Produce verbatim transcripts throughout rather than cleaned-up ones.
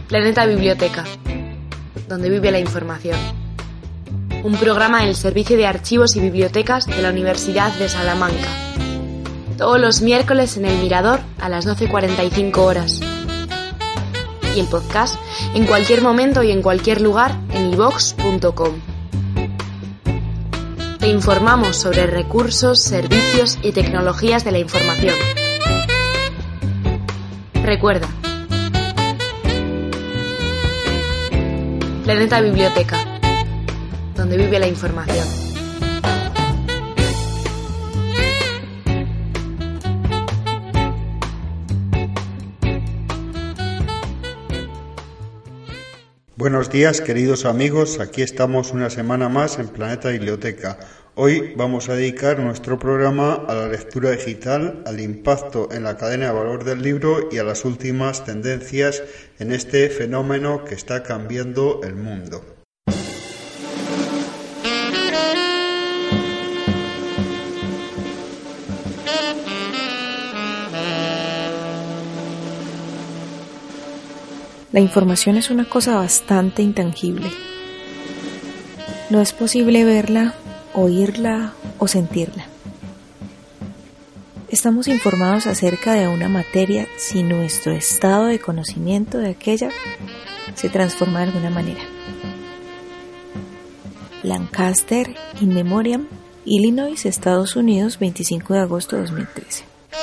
Planeta Biblioteca, donde vive la información. Un programa del Servicio de Archivos y Bibliotecas de la Universidad de Salamanca. Todos los miércoles en El Mirador a las doce cuarenta y cinco horas. Y el podcast en cualquier momento y en cualquier lugar en i vox punto com. Te informamos sobre recursos, servicios y tecnologías de la información. Recuerda, Planeta Biblioteca, donde vive la información. Buenos días, queridos amigos, aquí estamos una semana más en Planeta Biblioteca. Hoy vamos a dedicar nuestro programa a la lectura digital, al impacto en la cadena de valor del libro y a las últimas tendencias en este fenómeno que está cambiando el mundo. La información es una cosa bastante intangible. No es posible verla, oírla o sentirla. Estamos informados acerca de una materia si nuestro estado de conocimiento de aquella se transforma de alguna manera. Lancaster, In Memoriam, Illinois, Estados Unidos, veinticinco de agosto de dos mil trece.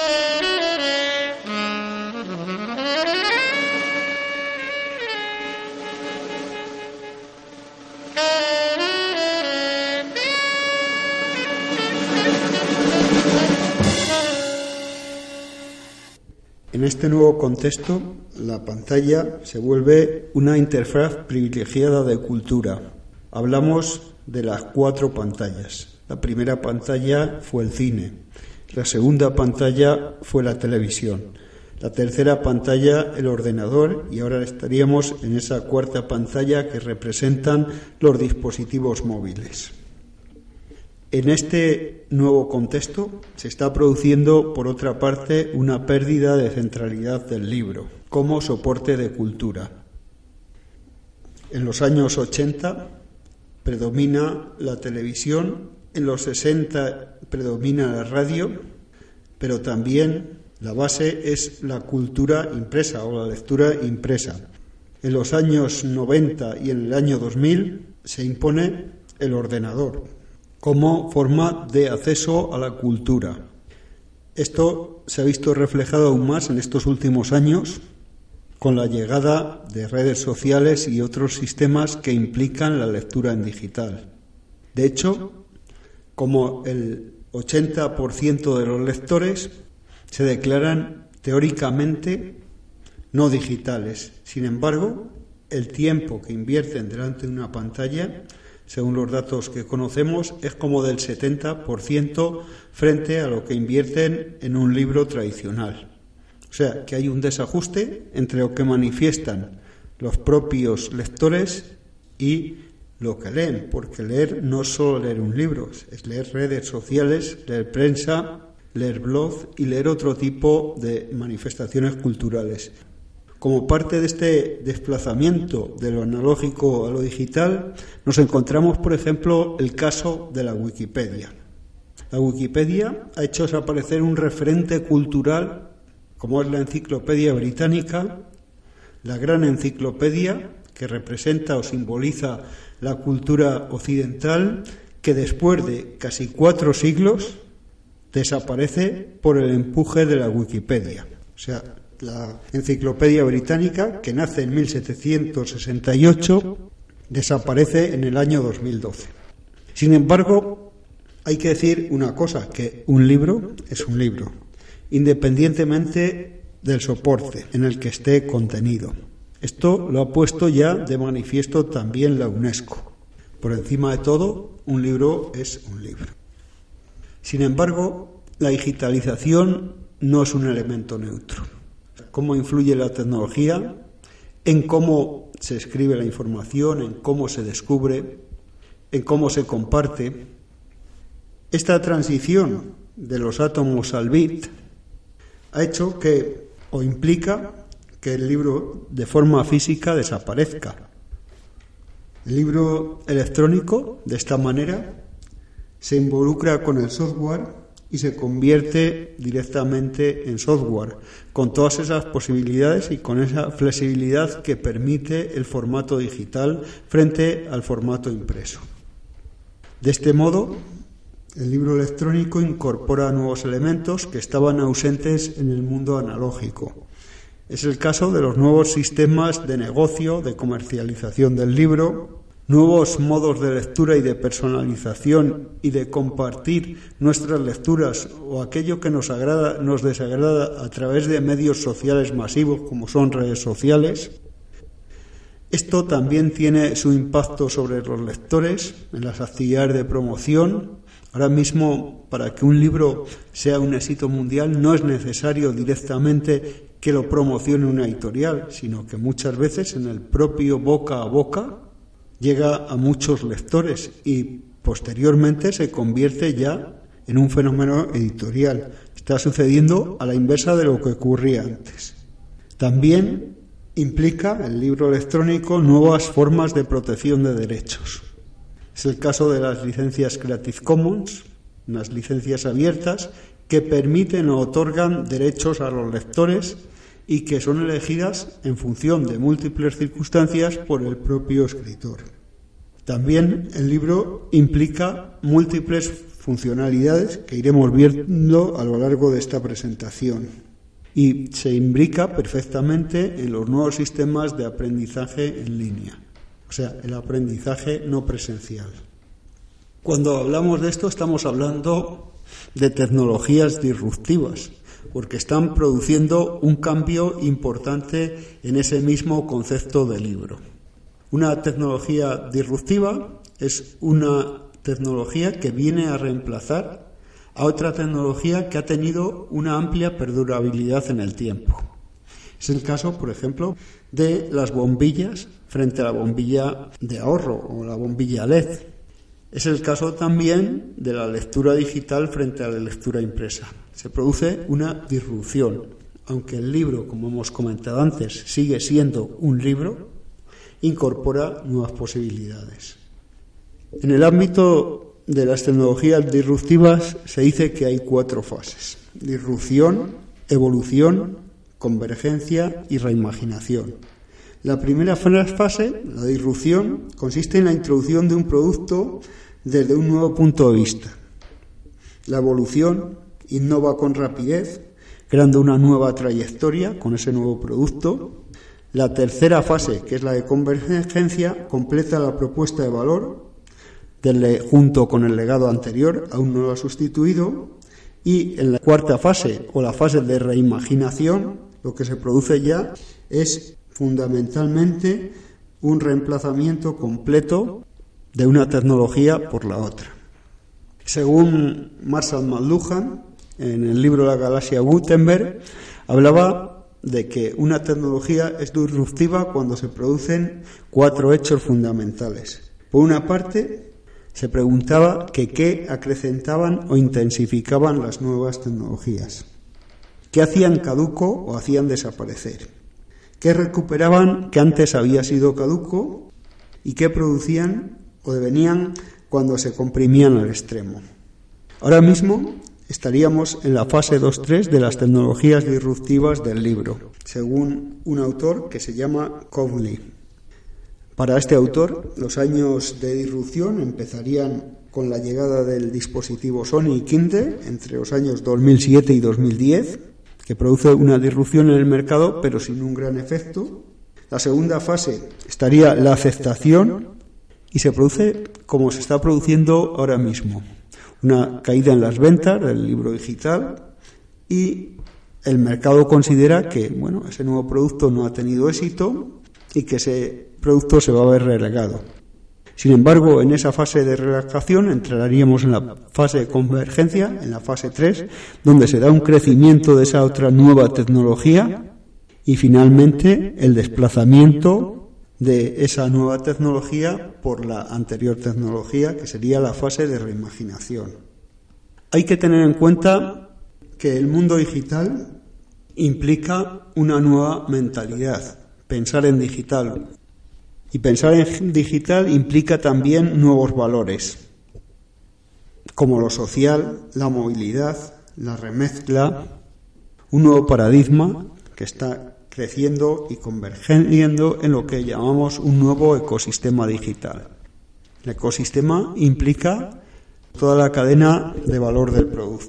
En este nuevo contexto, la pantalla se vuelve una interfaz privilegiada de cultura. Hablamos de las cuatro pantallas. La primera pantalla fue el cine, la segunda pantalla fue la televisión, la tercera pantalla el ordenador y ahora estaríamos en esa cuarta pantalla que representan los dispositivos móviles. En este nuevo contexto se está produciendo, por otra parte, una pérdida de centralidad del libro como soporte de cultura. En los años ochenta predomina la televisión, en los sesenta predomina la radio, pero también la base es la cultura impresa o la lectura impresa. En los años noventa y en el año dos mil se impone el ordenador como forma de acceso a la cultura. Esto se ha visto reflejado aún más en estos últimos años con la llegada de redes sociales y otros sistemas que implican la lectura en digital. De hecho, como el ochenta por ciento de los lectores se declaran teóricamente no digitales. Sin embargo, el tiempo que invierten delante de una pantalla, según los datos que conocemos, es como del setenta por ciento frente a lo que invierten en un libro tradicional. O sea, que hay un desajuste entre lo que manifiestan los propios lectores y lo que leen, porque leer no es solo leer un libro, es leer redes sociales, leer prensa, leer blogs y leer otro tipo de manifestaciones culturales. Como parte de este desplazamiento de lo analógico a lo digital, nos encontramos, por ejemplo, el caso de la Wikipedia. La Wikipedia ha hecho desaparecer un referente cultural, como es la Enciclopedia Británica, la gran enciclopedia que representa o simboliza la cultura occidental, que después de casi cuatro siglos desaparece por el empuje de la Wikipedia. O sea, la Enciclopedia Británica, que nace en mil setecientos sesenta y ocho, desaparece en el año dos mil doce. Sin embargo, hay que decir una cosa, que un libro es un libro, independientemente del soporte en el que esté contenido. Esto lo ha puesto ya de manifiesto también la UNESCO. Por encima de todo, un libro es un libro. Sin embargo, la digitalización no es un elemento neutro. Cómo influye la tecnología en cómo se escribe la información, en cómo se descubre, en cómo se comparte. Esta transición de los átomos al bit ha hecho que, o implica que el libro de forma física desaparezca. El libro electrónico, de esta manera, se involucra con el software y se convierte directamente en software, con todas esas posibilidades y con esa flexibilidad que permite el formato digital frente al formato impreso. De este modo, el libro electrónico incorpora nuevos elementos que estaban ausentes en el mundo analógico. Es el caso de los nuevos sistemas de negocio, de comercialización del libro, nuevos modos de lectura y de personalización y de compartir nuestras lecturas o aquello que nos agrada, nos desagrada a través de medios sociales masivos como son redes sociales. Esto también tiene su impacto sobre los lectores en las actividades de promoción. Ahora mismo, para que un libro sea un éxito mundial, no es necesario directamente que lo promocione una editorial, sino que muchas veces en el propio boca a boca llega a muchos lectores y posteriormente se convierte ya en un fenómeno editorial. Está sucediendo a la inversa de lo que ocurría antes. También implica el libro electrónico nuevas formas de protección de derechos. Es el caso de las licencias Creative Commons, unas licencias abiertas que permiten o otorgan derechos a los lectores y que son elegidas en función de múltiples circunstancias por el propio escritor. También el libro implica múltiples funcionalidades que iremos viendo a lo largo de esta presentación y se imbrica perfectamente en los nuevos sistemas de aprendizaje en línea, o sea, el aprendizaje no presencial. Cuando hablamos de esto estamos hablando de tecnologías disruptivas, porque están produciendo un cambio importante en ese mismo concepto de libro. Una tecnología disruptiva es una tecnología que viene a reemplazar a otra tecnología que ha tenido una amplia perdurabilidad en el tiempo. Es el caso, por ejemplo, de las bombillas frente a la bombilla de ahorro o la bombilla L E D. Es el caso también de la lectura digital frente a la lectura impresa. Se produce una disrupción. Aunque el libro, como hemos comentado antes, sigue siendo un libro, incorpora nuevas posibilidades. En el ámbito de las tecnologías disruptivas se dice que hay cuatro fases: disrupción, evolución, convergencia y reimaginación. La primera fase, la disrupción, consiste en la introducción de un producto desde un nuevo punto de vista. La evolución innova con rapidez, creando una nueva trayectoria con ese nuevo producto. La tercera fase, que es la de convergencia, completa la propuesta de valor del, junto con el legado anterior, aún no lo ha sustituido. Y en la cuarta fase, o la fase de reimaginación, lo que se produce ya es fundamentalmente un reemplazamiento completo de una tecnología por la otra. Según Marshall McLuhan, en el libro La galaxia Gutenberg, hablaba de que una tecnología es disruptiva cuando se producen cuatro hechos fundamentales. Por una parte, se preguntaba que qué acrecentaban o intensificaban las nuevas tecnologías, qué hacían caduco o hacían desaparecer, qué recuperaban que antes había sido caduco y qué producían o devenían cuando se comprimían al extremo. Ahora mismo estaríamos en la fase dos tres de las tecnologías disruptivas del libro, según un autor que se llama Cowley. Para este autor, los años de disrupción empezarían con la llegada del dispositivo Sony Kindle entre los años dos mil siete y dos mil diez, que produce una disrupción en el mercado, pero sin un gran efecto. La segunda fase estaría la aceptación y se produce como se está produciendo ahora mismo, una caída en las ventas del libro digital y el mercado considera que, bueno, ese nuevo producto no ha tenido éxito y que ese producto se va a ver relegado. Sin embargo, en esa fase de relajación entraríamos en la fase de convergencia, en la fase tres, donde se da un crecimiento de esa otra nueva tecnología y finalmente el desplazamiento de esa nueva tecnología por la anterior tecnología, que sería la fase de reimaginación. Hay que tener en cuenta que el mundo digital implica una nueva mentalidad, pensar en digital. Y pensar en digital implica también nuevos valores, como lo social, la movilidad, la remezcla, un nuevo paradigma que está creciendo y convergiendo en lo que llamamos un nuevo ecosistema digital. El ecosistema implica toda la cadena de valor del producto.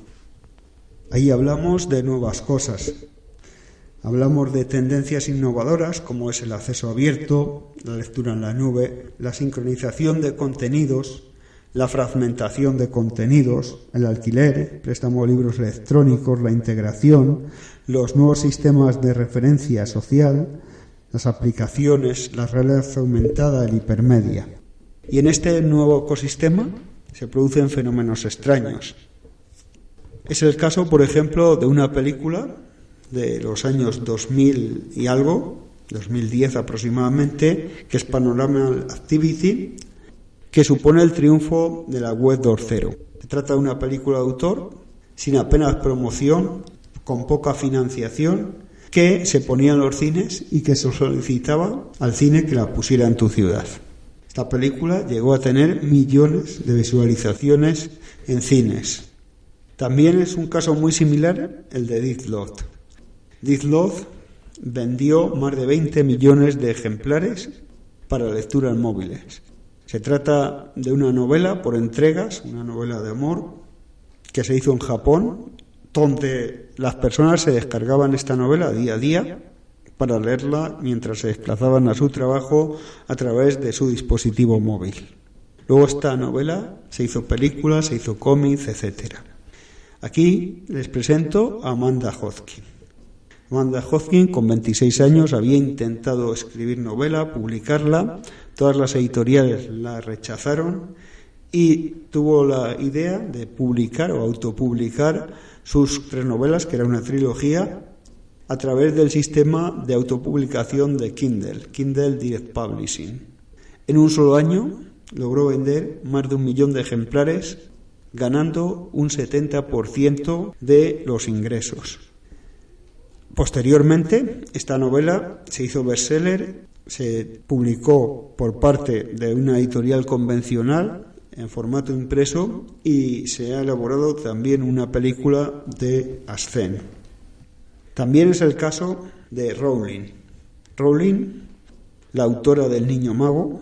Ahí hablamos de nuevas cosas. Hablamos de tendencias innovadoras como es el acceso abierto, la lectura en la nube, la sincronización de contenidos, la fragmentación de contenidos, el alquiler, préstamo de libros electrónicos, la integración, los nuevos sistemas de referencia social, las aplicaciones, la realidad aumentada, el hipermedia. Y en este nuevo ecosistema se producen fenómenos extraños. Es el caso, por ejemplo, de una película de los años dos mil y algo, dos mil diez aproximadamente, que es Paranormal Activity, que supone el triunfo de la web dos punto cero. Se trata de una película de autor, sin apenas promoción, con poca financiación, que se ponía en los cines y que se solicitaba al cine que la pusiera en tu ciudad. Esta película llegó a tener millones de visualizaciones en cines. También es un caso muy similar el de Death Note. Death Note vendió más de veinte millones de ejemplares para lectura en móviles. Se trata de una novela por entregas, una novela de amor que se hizo en Japón, donde las personas se descargaban esta novela día a día para leerla mientras se desplazaban a su trabajo a través de su dispositivo móvil. Luego esta novela se hizo película, se hizo cómics, etcétera. Aquí les presento a Amanda Hodgkin. Amanda Hodgkin, con veintiséis años, había intentado escribir novela, publicarla. Todas las editoriales la rechazaron y tuvo la idea de publicar o autopublicar sus tres novelas, que era una trilogía, a través del sistema de autopublicación de Kindle, Kindle Direct Publishing. En un solo año logró vender más de un millón de ejemplares, ganando un setenta por ciento de los ingresos. Posteriormente, esta novela se hizo bestseller, se publicó por parte de una editorial convencional en formato impreso y se ha elaborado también una película de Ascen. También es el caso de Rowling. Rowling, la autora del Niño Mago,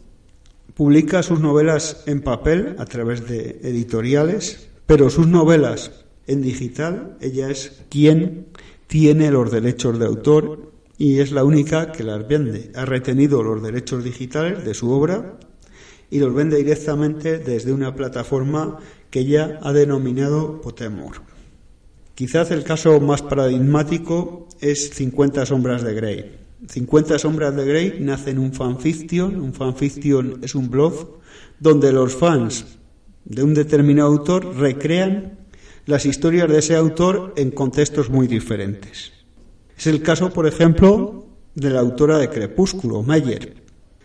publica sus novelas en papel a través de editoriales, pero sus novelas en digital, ella es quien tiene los derechos de autor y es la única que las vende. Ha retenido los derechos digitales de su obra y los vende directamente desde una plataforma que ella ha denominado Pottermore. Quizás el caso más paradigmático es cincuenta sombras de Grey. cincuenta sombras de Grey nace en un fanfiction. Un fanfiction es un blog donde los fans de un determinado autor recrean las historias de ese autor en contextos muy diferentes. Es el caso, por ejemplo, de la autora de Crepúsculo, Meyer.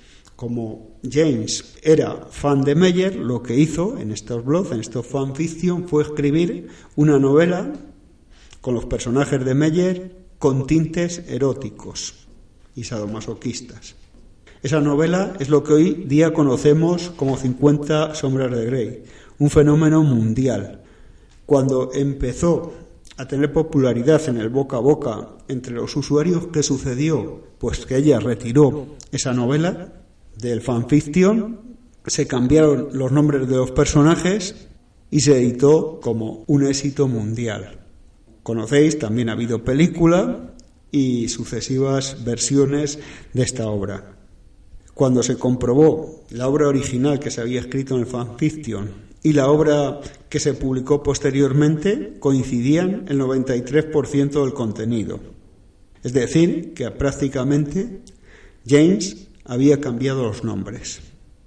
Como James era fan de Meyer, lo que hizo en estos blogs, en estos fanfiction, fue escribir una novela con los personajes de Meyer con tintes eróticos y sadomasoquistas. Esa novela es lo que hoy día conocemos como cincuenta sombras de Grey, un fenómeno mundial. Cuando empezó a tener popularidad en el boca a boca entre los usuarios, ¿qué sucedió? Pues que ella retiró esa novela del fanfiction, se cambiaron los nombres de los personajes y se editó como un éxito mundial. Conocéis, también ha habido película y sucesivas versiones de esta obra. Cuando se comprobó la obra original que se había escrito en el fanfiction y la obra que se publicó posteriormente, coincidían el noventa y tres por ciento del contenido. Es decir, que prácticamente James había cambiado los nombres.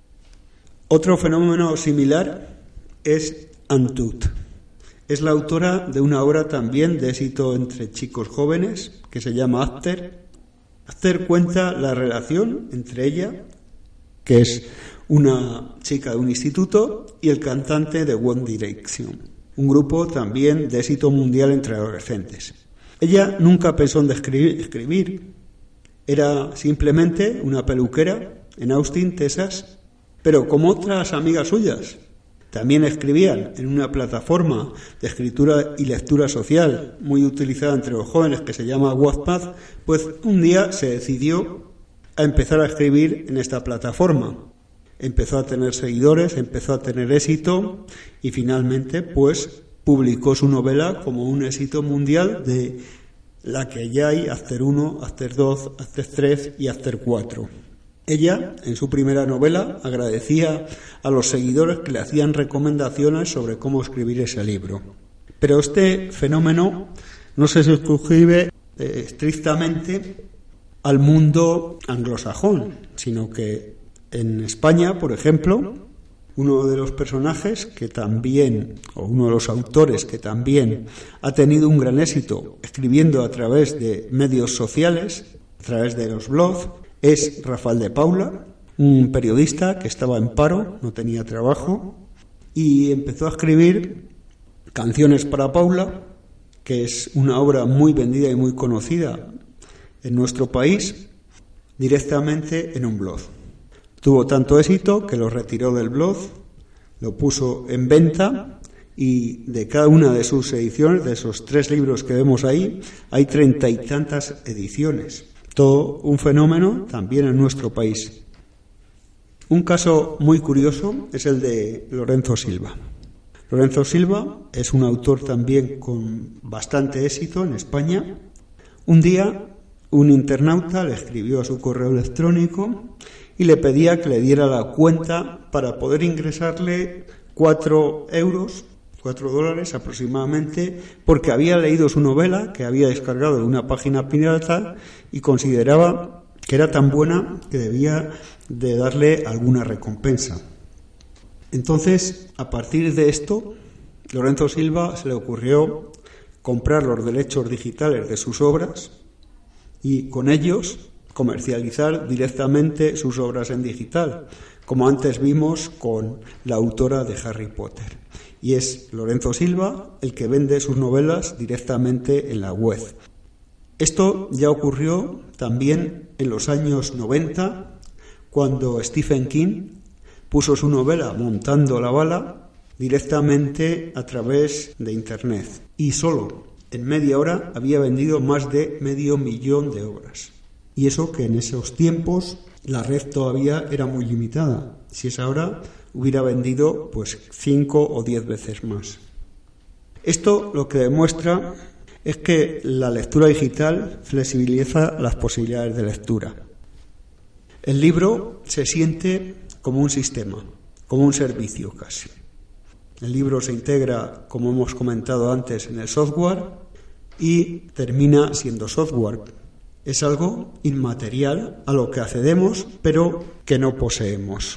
Otro fenómeno similar es Antut. Es la autora de una obra también de éxito entre chicos jóvenes que se llama After. After cuenta la relación entre ella, que es una chica de un instituto, y el cantante de One Direction, un grupo también de éxito mundial entre adolescentes. Ella nunca pensó en escribir, escribir. Era simplemente una peluquera en Austin, Texas, pero como otras amigas suyas, también escribían en una plataforma de escritura y lectura social muy utilizada entre los jóvenes que se llama Wattpad, pues un día se decidió a empezar a escribir en esta plataforma. Empezó a tener seguidores, empezó a tener éxito y finalmente pues publicó su novela como un éxito mundial de la que ya hay After uno, After dos, After tres y After cuatro. Ella, en su primera novela, agradecía a los seguidores que le hacían recomendaciones sobre cómo escribir ese libro. Pero este fenómeno no se circunscribe eh, estrictamente al mundo anglosajón, sino que en España, por ejemplo, uno de los personajes que también, o uno de los autores que también ha tenido un gran éxito escribiendo a través de medios sociales, a través de los blogs, es Rafael de Paula, un periodista que estaba en paro, no tenía trabajo, y empezó a escribir Canciones para Paula, que es una obra muy vendida y muy conocida en nuestro país, directamente en un blog. Tuvo tanto éxito que lo retiró del blog, lo puso en venta y de cada una de sus ediciones, de esos tres libros que vemos ahí, hay treinta y tantas ediciones. Todo un fenómeno también en nuestro país. Un caso muy curioso es el de Lorenzo Silva. Lorenzo Silva es un autor también con bastante éxito en España. Un día un internauta le escribió a su correo electrónico y le pedía que le diera la cuenta para poder ingresarle cuatro euros, cuatro dólares aproximadamente, porque había leído su novela, que había descargado de una página pirata y consideraba que era tan buena que debía de darle alguna recompensa. Entonces, a partir de esto, Lorenzo Silva se le ocurrió comprar los derechos digitales de sus obras y con ellos comercializar directamente sus obras en digital, como antes vimos con la autora de Harry Potter. Y es Lorenzo Silva el que vende sus novelas directamente en la web. Esto ya ocurrió también en los años noventa, cuando Stephen King puso su novela Montando la bala directamente a través de Internet. Y solo en media hora había vendido más de medio millón de obras. Y eso que en esos tiempos la red todavía era muy limitada. Si es ahora, hubiera vendido pues cinco o diez veces más. Esto lo que demuestra es que la lectura digital flexibiliza las posibilidades de lectura. El libro se siente como un sistema, como un servicio casi. El libro se integra, como hemos comentado antes, en el software y termina siendo software. Es algo inmaterial a lo que accedemos, pero que no poseemos.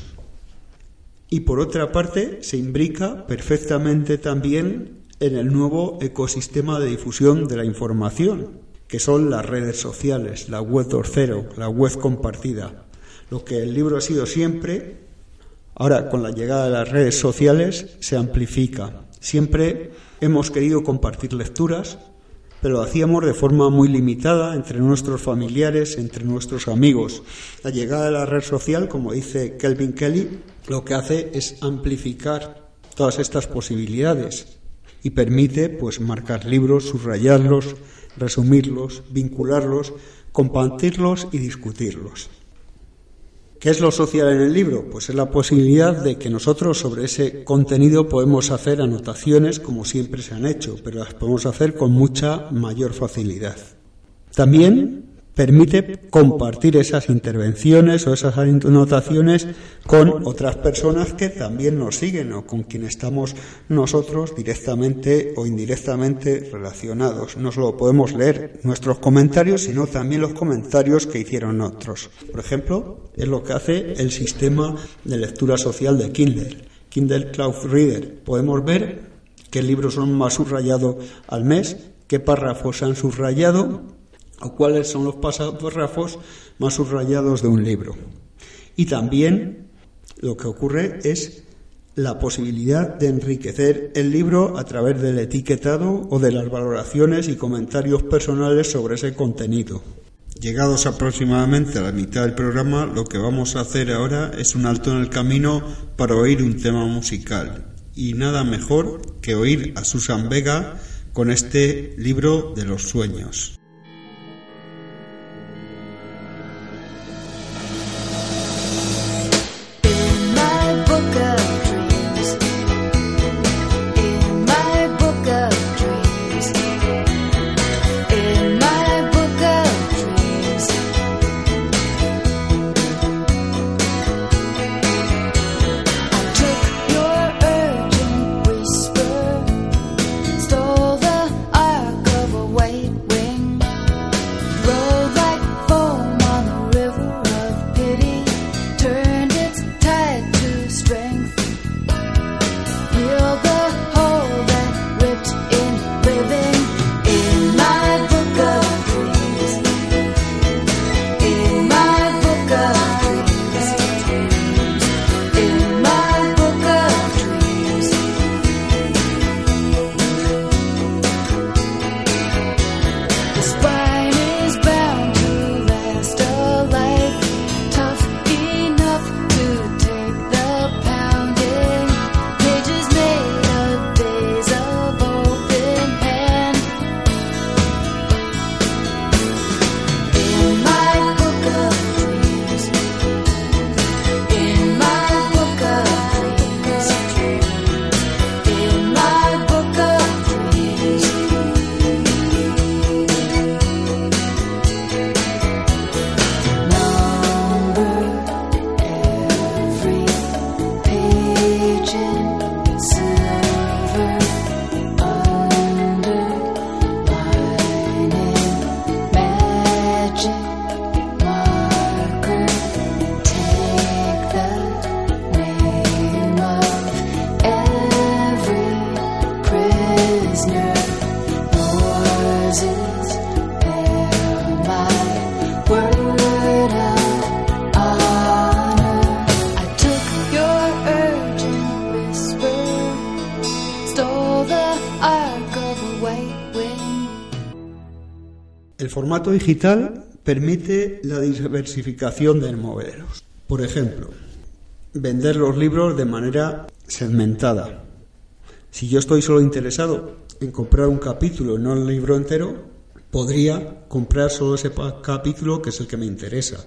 Y por otra parte, se imbrica perfectamente también en el nuevo ecosistema de difusión de la información, que son las redes sociales, la web dos punto cero, la web compartida. Lo que el libro ha sido siempre, ahora con la llegada de las redes sociales, se amplifica. Siempre hemos querido compartir lecturas, pero lo hacíamos de forma muy limitada entre nuestros familiares, entre nuestros amigos. La llegada de la red social, como dice Kelvin Kelly, lo que hace es amplificar todas estas posibilidades y permite pues marcar libros, subrayarlos, resumirlos, vincularlos, compartirlos y discutirlos. ¿Qué es lo social en el libro? Pues es la posibilidad de que nosotros sobre ese contenido podemos hacer anotaciones como siempre se han hecho, pero las podemos hacer con mucha mayor facilidad. También permite compartir esas intervenciones o esas anotaciones con otras personas que también nos siguen o con quienes estamos nosotros directamente o indirectamente relacionados. No solo podemos leer nuestros comentarios, sino también los comentarios que hicieron otros. Por ejemplo, es lo que hace el sistema de lectura social de Kindle, Kindle Cloud Reader. Podemos ver qué libros son más subrayados al mes, qué párrafos se han subrayado, o cuáles son los párrafos más subrayados de un libro. Y también lo que ocurre es la posibilidad de enriquecer el libro a través del etiquetado o de las valoraciones y comentarios personales sobre ese contenido. Llegados aproximadamente a la mitad del programa, lo que vamos a hacer ahora es un alto en el camino para oír un tema musical. Y nada mejor que oír a Susan Vega con este libro de los sueños. El formato digital permite la diversificación de modelos. Por ejemplo, vender los libros de manera segmentada. Si yo estoy solo interesado en comprar un capítulo, no el libro entero, podría comprar solo ese capítulo que es el que me interesa.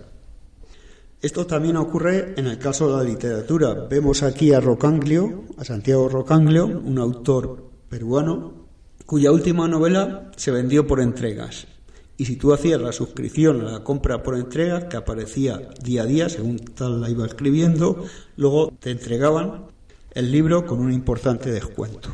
Esto también ocurre en el caso de la literatura. Vemos aquí a Rocanglio, a Santiago Rocanglio, un autor peruano, cuya última novela se vendió por entregas. Y si tú hacías la suscripción a la compra por entregas, que aparecía día a día, según tal la iba escribiendo, luego te entregaban el libro con un importante descuento.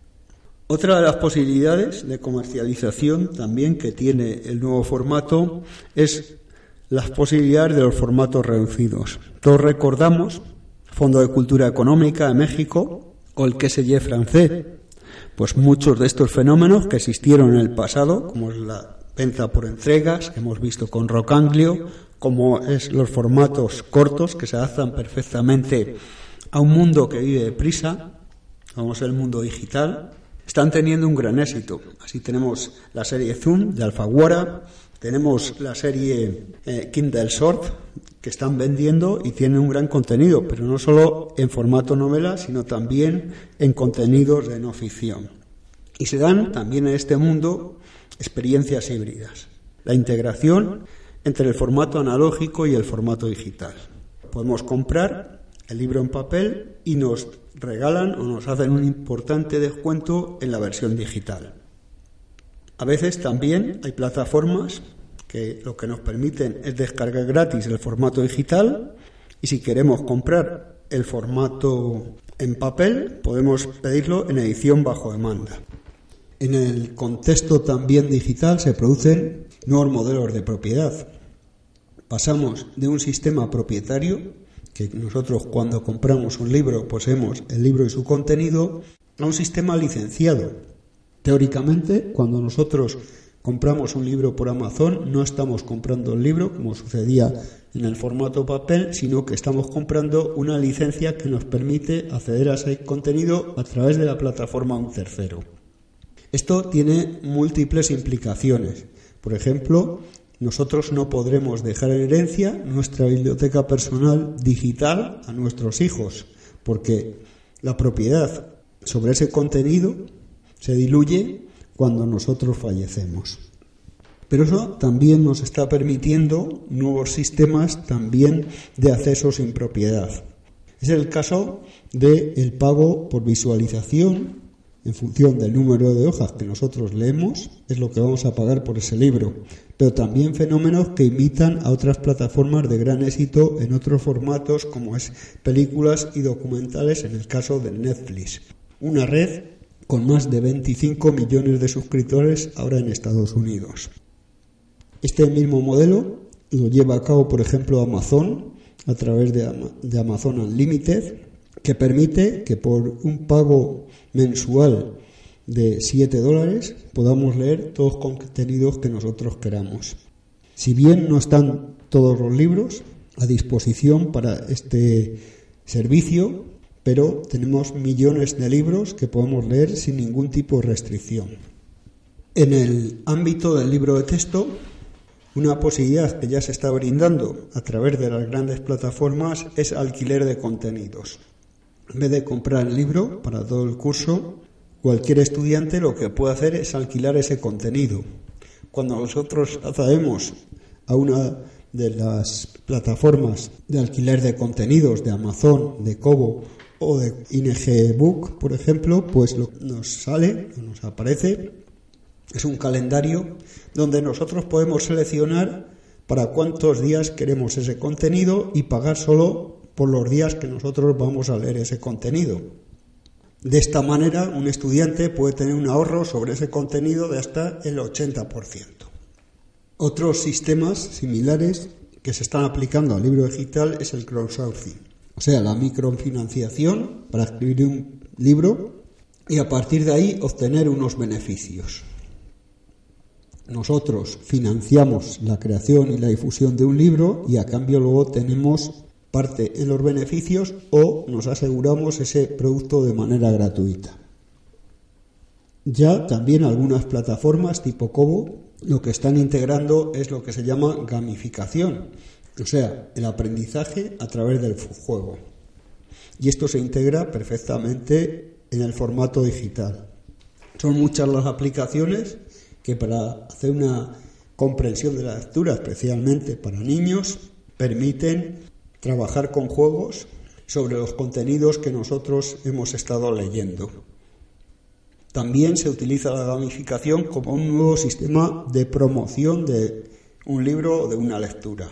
Otra de las posibilidades de comercialización también que tiene el nuevo formato es las posibilidades de los formatos reducidos. Todos recordamos el Fondo de Cultura Económica de México o el Q S J francés. Pues muchos de estos fenómenos que existieron en el pasado, como es la venta por entregas, que hemos visto con Rocanglio, como es los formatos cortos que se adaptan perfectamente a un mundo que vive deprisa, como es el mundo digital, están teniendo un gran éxito. Así tenemos la serie Zoom de Alfaguara, tenemos la serie eh, Kindle Short, que están vendiendo y tienen un gran contenido, pero no solo en formato novela, sino también en contenidos de no ficción. Y se dan también en este mundo experiencias híbridas, la integración entre el formato analógico y el formato digital. Podemos comprar el libro en papel y nos regalan o nos hacen un importante descuento en la versión digital. A veces también hay plataformas que lo que nos permiten es descargar gratis el formato digital, y si queremos comprar el formato en papel podemos pedirlo en edición bajo demanda. En el contexto también digital se producen nuevos modelos de propiedad. Pasamos de un sistema propietario, que nosotros cuando compramos un libro poseemos el libro y su contenido, a un sistema licenciado. Teóricamente, cuando nosotros compramos un libro por Amazon, no estamos comprando el libro, como sucedía en el formato papel, sino que estamos comprando una licencia que nos permite acceder a ese contenido a través de la plataforma un tercero. Esto tiene múltiples implicaciones. Por ejemplo, nosotros no podremos dejar en herencia nuestra biblioteca personal digital a nuestros hijos, porque la propiedad sobre ese contenido se diluye cuando nosotros fallecemos. Pero eso también nos está permitiendo nuevos sistemas también de acceso sin propiedad. Es el caso del pago por visualización en función del número de hojas que nosotros leemos, es lo que vamos a pagar por ese libro. Pero también fenómenos que imitan a otras plataformas de gran éxito en otros formatos, como es películas y documentales en el caso de Netflix. Una red con más de veinticinco millones de suscriptores ahora en Estados Unidos. Este mismo modelo lo lleva a cabo, por ejemplo, Amazon a través de, de Amazon Unlimited, que permite que por un pago mensual de siete dólares podamos leer todos los contenidos que nosotros queramos. Si bien no están todos los libros a disposición para este servicio, pero tenemos millones de libros que podemos leer sin ningún tipo de restricción. En el ámbito del libro de texto, una posibilidad que ya se está brindando a través de las grandes plataformas es alquiler de contenidos. En vez de comprar el libro para todo el curso, cualquier estudiante lo que puede hacer es alquilar ese contenido. Cuando nosotros accedemos a una de las plataformas de alquiler de contenidos de Amazon, de Kobo o de I N G Book, por ejemplo, pues lo que nos sale, nos aparece, es un calendario donde nosotros podemos seleccionar para cuántos días queremos ese contenido y pagar solo por los días que nosotros vamos a leer ese contenido. De esta manera, un estudiante puede tener un ahorro sobre ese contenido de hasta el ochenta por ciento. Otros sistemas similares que se están aplicando al libro digital es el crowdsourcing, o sea, la microfinanciación para escribir un libro y a partir de ahí obtener unos beneficios. Nosotros financiamos la creación y la difusión de un libro y a cambio luego tenemos parte en los beneficios o nos aseguramos ese producto de manera gratuita. Ya también algunas plataformas tipo Kobo lo que están integrando es lo que se llama gamificación, o sea, el aprendizaje a través del juego. Y esto se integra perfectamente en el formato digital. Son muchas las aplicaciones que para hacer una comprensión de la lectura, especialmente para niños, permiten trabajar con juegos sobre los contenidos que nosotros hemos estado leyendo. También se utiliza la gamificación como un nuevo sistema de promoción de un libro o de una lectura.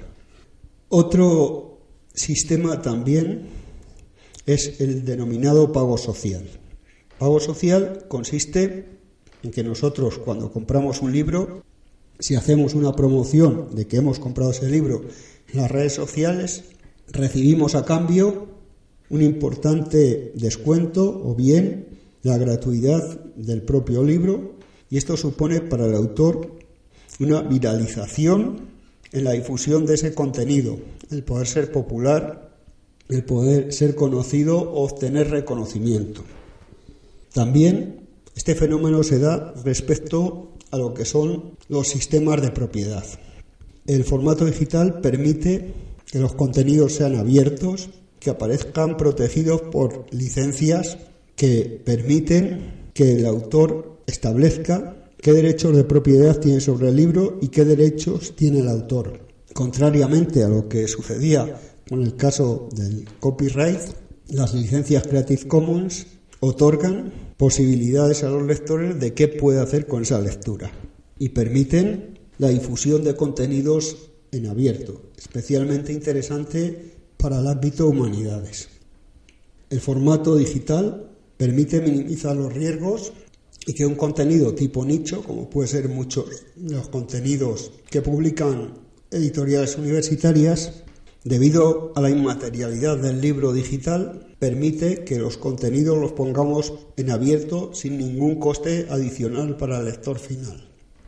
Otro sistema también es el denominado pago social. Pago social consiste en que nosotros, cuando compramos un libro, si hacemos una promoción de que hemos comprado ese libro en las redes sociales, recibimos a cambio un importante descuento o bien la gratuidad del propio libro, y esto supone para el autor una viralización en la difusión de ese contenido, el poder ser popular, el poder ser conocido o obtener reconocimiento. También este fenómeno se da respecto a lo que son los sistemas de propiedad. El formato digital permite que los contenidos sean abiertos, que aparezcan protegidos por licencias que permiten que el autor establezca qué derechos de propiedad tiene sobre el libro y qué derechos tiene el autor. Contrariamente a lo que sucedía con el caso del copyright, las licencias Creative Commons otorgan posibilidades a los lectores de qué puede hacer con esa lectura y permiten la difusión de contenidos en abierto, especialmente interesante para el ámbito humanidades. El formato digital permite minimizar los riesgos y que un contenido tipo nicho, como puede ser muchos de los contenidos que publican editoriales universitarias, debido a la inmaterialidad del libro digital, permite que los contenidos los pongamos en abierto sin ningún coste adicional para el lector final.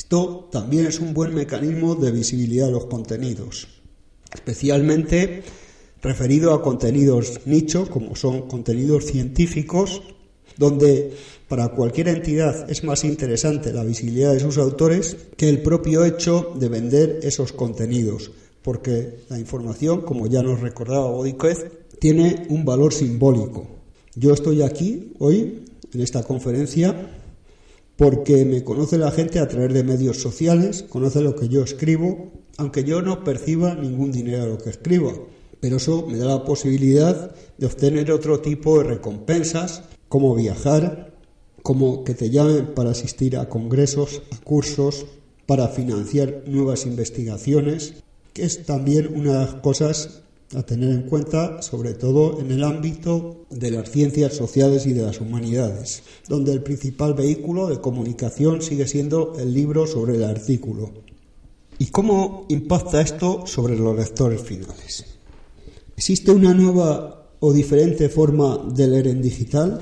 Esto también es un buen mecanismo de visibilidad de los contenidos, especialmente referido a contenidos nicho, como son contenidos científicos, donde para cualquier entidad es más interesante la visibilidad de sus autores que el propio hecho de vender esos contenidos, porque la información, como ya nos recordaba Boudicquez, tiene un valor simbólico. Yo estoy aquí hoy, en esta conferencia, porque me conoce la gente a través de medios sociales, conoce lo que yo escribo, aunque yo no perciba ningún dinero a lo que escriba. Pero eso me da la posibilidad de obtener otro tipo de recompensas, como viajar, como que te llamen para asistir a congresos, a cursos, para financiar nuevas investigaciones, que es también una de las cosas a tener en cuenta, sobre todo en el ámbito de las ciencias sociales y de las humanidades, donde el principal vehículo de comunicación sigue siendo el libro sobre el artículo. ¿Y cómo impacta esto sobre los lectores finales? ¿Existe una nueva o diferente forma de leer en digital?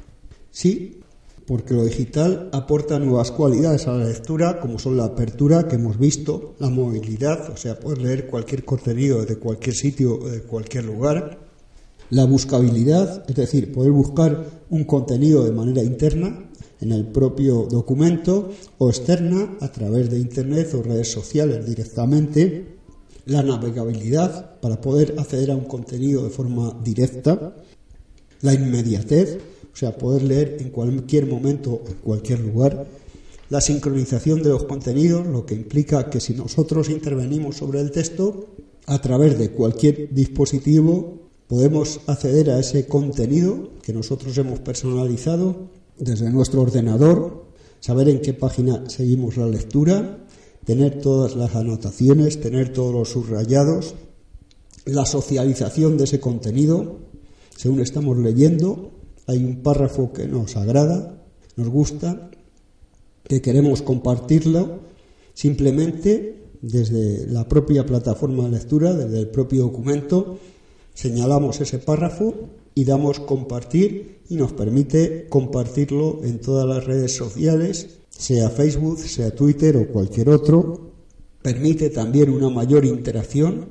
Sí, porque lo digital aporta nuevas cualidades a la lectura, como son la apertura que hemos visto, la movilidad, o sea, poder leer cualquier contenido de cualquier sitio o de cualquier lugar, la buscabilidad, es decir, poder buscar un contenido de manera interna en el propio documento o externa a través de Internet o redes sociales directamente, la navegabilidad para poder acceder a un contenido de forma directa, la inmediatez, o sea, poder leer en cualquier momento, en cualquier lugar, la sincronización de los contenidos, lo que implica que si nosotros intervenimos sobre el texto, a través de cualquier dispositivo podemos acceder a ese contenido que nosotros hemos personalizado desde nuestro ordenador, saber en qué página seguimos la lectura, tener todas las anotaciones, tener todos los subrayados, la socialización de ese contenido, según estamos leyendo, hay un párrafo que nos agrada, nos gusta, que queremos compartirlo, simplemente desde la propia plataforma de lectura, desde el propio documento, señalamos ese párrafo y damos compartir y nos permite compartirlo en todas las redes sociales, sea Facebook, sea Twitter o cualquier otro. Permite también una mayor interacción,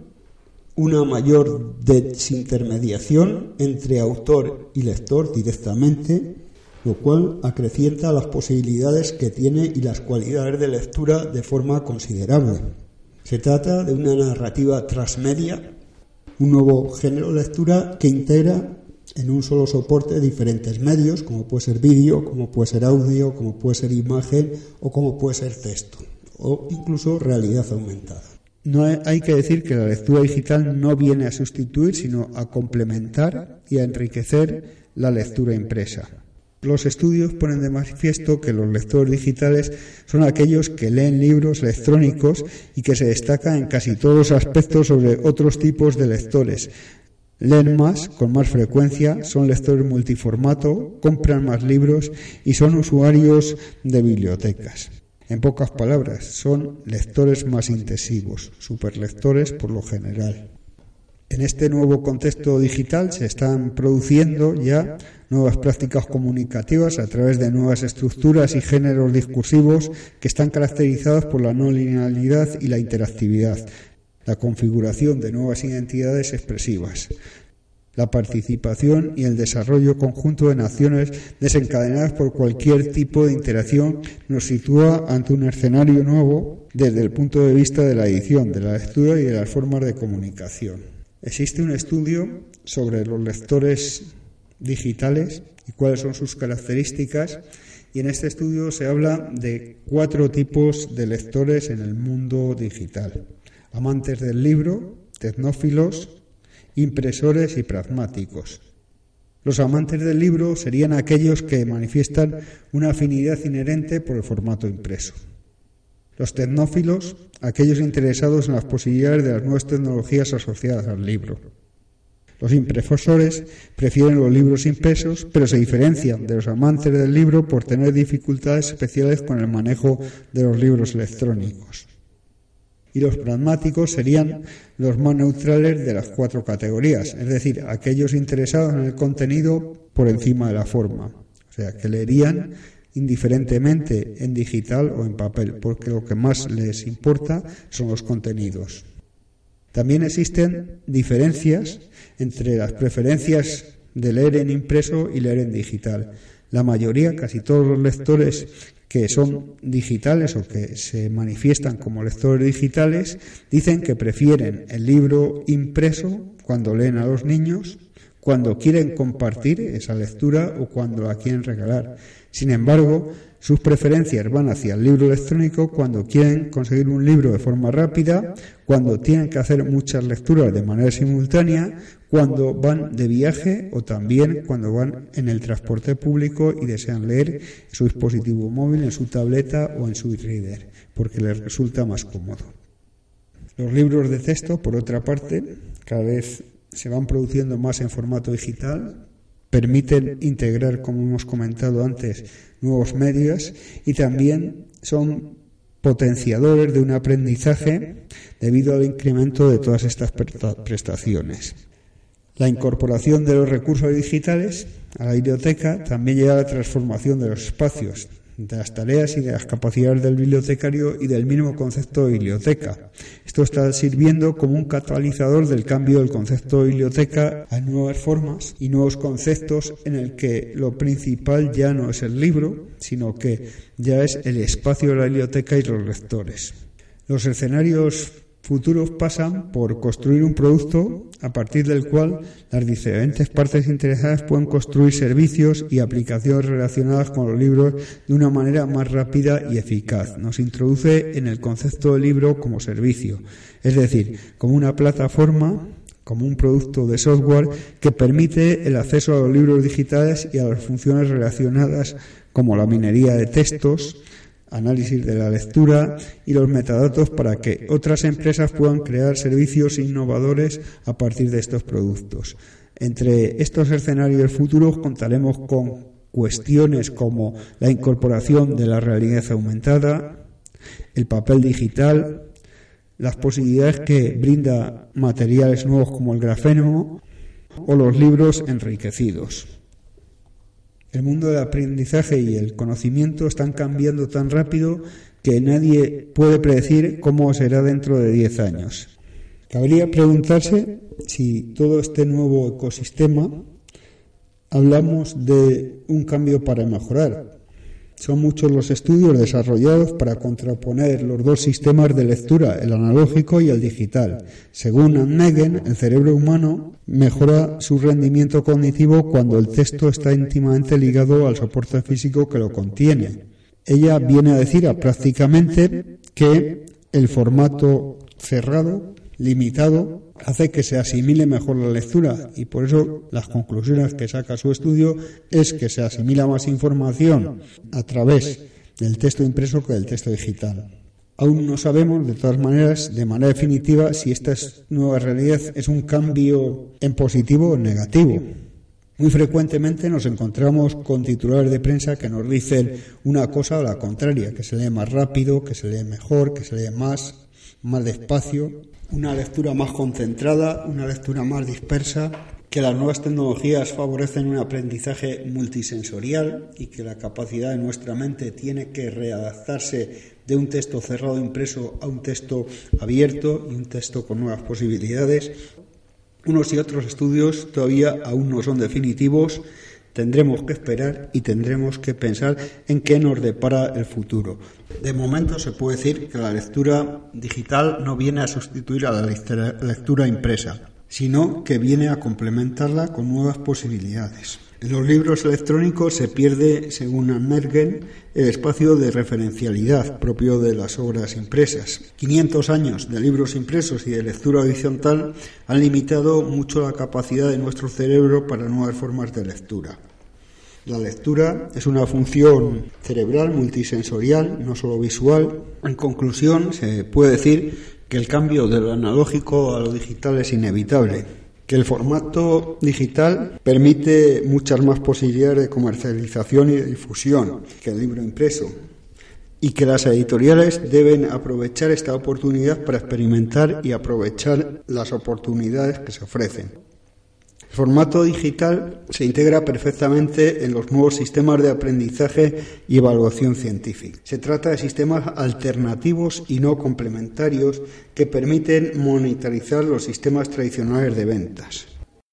una mayor desintermediación entre autor y lector directamente, lo cual acrecienta las posibilidades que tiene y las cualidades de lectura de forma considerable. Se trata de una narrativa transmedia, un nuevo género de lectura que integra en un solo soporte diferentes medios, como puede ser vídeo, como puede ser audio, como puede ser imagen o como puede ser texto, o incluso realidad aumentada. No hay que decir que la lectura digital no viene a sustituir, sino a complementar y a enriquecer la lectura impresa. Los estudios ponen de manifiesto que los lectores digitales son aquellos que leen libros electrónicos y que se destacan en casi todos los aspectos sobre otros tipos de lectores. Leen más, con más frecuencia, son lectores multiformato, compran más libros y son usuarios de bibliotecas. En pocas palabras, son lectores más intensivos, superlectores por lo general. En este nuevo contexto digital se están produciendo ya nuevas prácticas comunicativas a través de nuevas estructuras y géneros discursivos que están caracterizados por la no linealidad y la interactividad, la configuración de nuevas identidades expresivas, la participación y el desarrollo conjunto de naciones desencadenadas por cualquier tipo de interacción nos sitúa ante un escenario nuevo desde el punto de vista de la edición, de la lectura y de las formas de comunicación. Existe un estudio sobre los lectores digitales y cuáles son sus características, y en este estudio se habla de cuatro tipos de lectores en el mundo digital: amantes del libro, tecnófilos, impresores y pragmáticos. Los amantes del libro serían aquellos que manifiestan una afinidad inherente por el formato impreso. Los tecnófilos, aquellos interesados en las posibilidades de las nuevas tecnologías asociadas al libro. Los impresores prefieren los libros impresos, pero se diferencian de los amantes del libro por tener dificultades especiales con el manejo de los libros electrónicos. Y los pragmáticos serían los más neutrales de las cuatro categorías, es decir, aquellos interesados en el contenido por encima de la forma, o sea, que leerían indiferentemente en digital o en papel, porque lo que más les importa son los contenidos. También existen diferencias entre las preferencias de leer en impreso y leer en digital. La mayoría, casi todos los lectores que son digitales o que se manifiestan como lectores digitales, dicen que prefieren el libro impreso cuando leen a los niños, cuando quieren compartir esa lectura o cuando la quieren regalar. Sin embargo, sus preferencias van hacia el libro electrónico cuando quieren conseguir un libro de forma rápida, cuando tienen que hacer muchas lecturas de manera simultánea, cuando van de viaje o también cuando van en el transporte público y desean leer en su dispositivo móvil, en su tableta o en su e-reader, porque les resulta más cómodo. Los libros de texto, por otra parte, cada vez se van produciendo más en formato digital, permiten integrar, como hemos comentado antes, nuevos medios y también son potenciadores de un aprendizaje debido al incremento de todas estas prestaciones. La incorporación de los recursos digitales a la biblioteca también lleva a la transformación de los espacios, de las tareas y de las capacidades del bibliotecario y del mismo concepto de biblioteca. Esto está sirviendo como un catalizador del cambio del concepto de biblioteca a nuevas formas y nuevos conceptos en el que lo principal ya no es el libro, sino que ya es el espacio de la biblioteca y los lectores. Los escenarios futuros pasan por construir un producto a partir del cual las diferentes partes interesadas pueden construir servicios y aplicaciones relacionadas con los libros de una manera más rápida y eficaz. Nos introduce en el concepto de libro como servicio, es decir, como una plataforma, como un producto de software que permite el acceso a los libros digitales y a las funciones relacionadas como la minería de textos, análisis de la lectura y los metadatos para que otras empresas puedan crear servicios innovadores a partir de estos productos. Entre estos escenarios futuros contaremos con cuestiones como la incorporación de la realidad aumentada, el papel digital, las posibilidades que brinda materiales nuevos como el grafeno o los libros enriquecidos. El mundo del aprendizaje y el conocimiento están cambiando tan rápido que nadie puede predecir cómo será dentro de diez años. Cabría preguntarse si todo este nuevo ecosistema hablamos de un cambio para mejorar. Son muchos los estudios desarrollados para contraponer los dos sistemas de lectura, el analógico y el digital. Según Ann Megen, el cerebro humano mejora su rendimiento cognitivo cuando el texto está íntimamente ligado al soporte físico que lo contiene. Ella viene a decir a prácticamente que el formato cerrado, limitado, hace que se asimile mejor la lectura y por eso las conclusiones que saca su estudio es que se asimila más información a través del texto impreso que del texto digital. Aún no sabemos, de todas maneras, de manera definitiva, si esta nueva realidad es un cambio en positivo o en negativo. Muy frecuentemente nos encontramos con titulares de prensa que nos dicen una cosa o la contraria, que se lee más rápido, que se lee mejor, que se lee más, más despacio, una lectura más concentrada, una lectura más dispersa, que las nuevas tecnologías favorecen un aprendizaje multisensorial y que la capacidad de nuestra mente tiene que readaptarse de un texto cerrado impreso a un texto abierto y un texto con nuevas posibilidades. Unos y otros estudios todavía aún no son definitivos. Tendremos que esperar y tendremos que pensar en qué nos depara el futuro. De momento se puede decir que la lectura digital no viene a sustituir a la lectura impresa, sino que viene a complementarla con nuevas posibilidades. En los libros electrónicos se pierde, según Ann Megen, el espacio de referencialidad propio de las obras impresas. quinientos años de libros impresos y de lectura horizontal han limitado mucho la capacidad de nuestro cerebro para nuevas formas de lectura. La lectura es una función cerebral multisensorial, no solo visual. En conclusión, se puede decir que el cambio de lo analógico a lo digital es inevitable, que el formato digital permite muchas más posibilidades de comercialización y de difusión que el libro impreso, y que las editoriales deben aprovechar esta oportunidad para experimentar y aprovechar las oportunidades que se ofrecen. El formato digital se integra perfectamente en los nuevos sistemas de aprendizaje y evaluación científica. Se trata de sistemas alternativos y no complementarios que permiten monitorizar los sistemas tradicionales de ventas.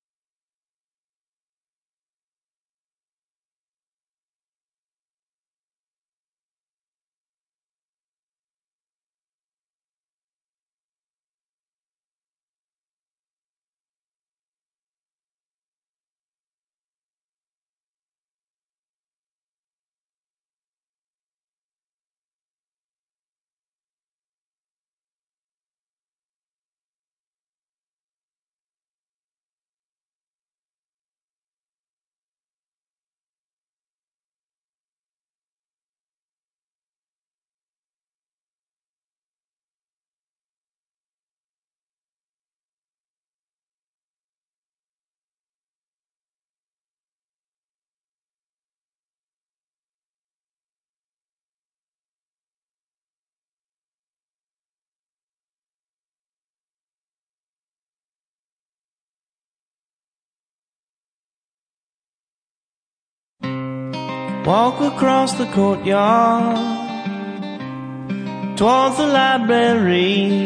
Walk across the courtyard towards the library.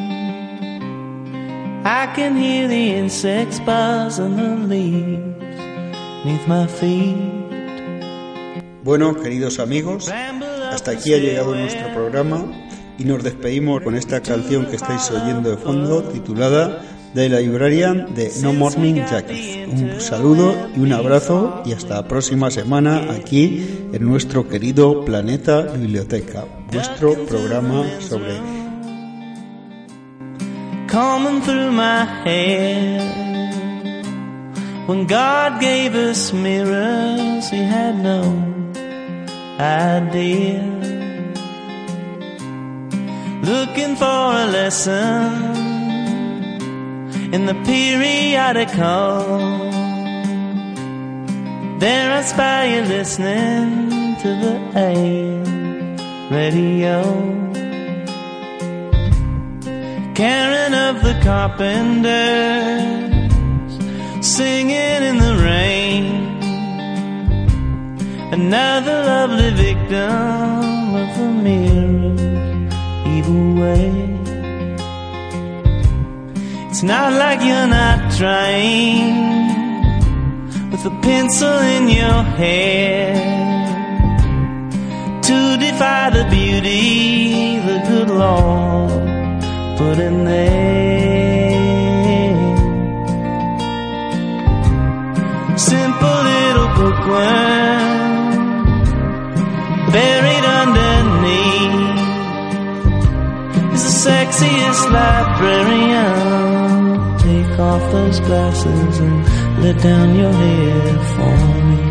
I can hear the insects buzz and the leaves beneath my feet. Bueno, queridos amigos, hasta aquí ha llegado nuestro programa y nos despedimos con esta canción que estáis oyendo de fondo, titulada The Librarian de No Morning Jacket. Un saludo y un abrazo y hasta la próxima semana aquí en nuestro querido Planeta Biblioteca, vuestro programa sobre coming through my head. When God gave us mirrors, He had no idea. Looking for a lesson in the periodical, there I spy you listening to the A M radio. Karen of the Carpenters, singing in the rain. Another lovely victim of the mirror's evil way. It's not like you're not trying with a pencil in your hair to defy the beauty the good Lord put in there. Simple little bookworm buried underneath is the sexiest librarian. Take off those glasses and let down your hair for me.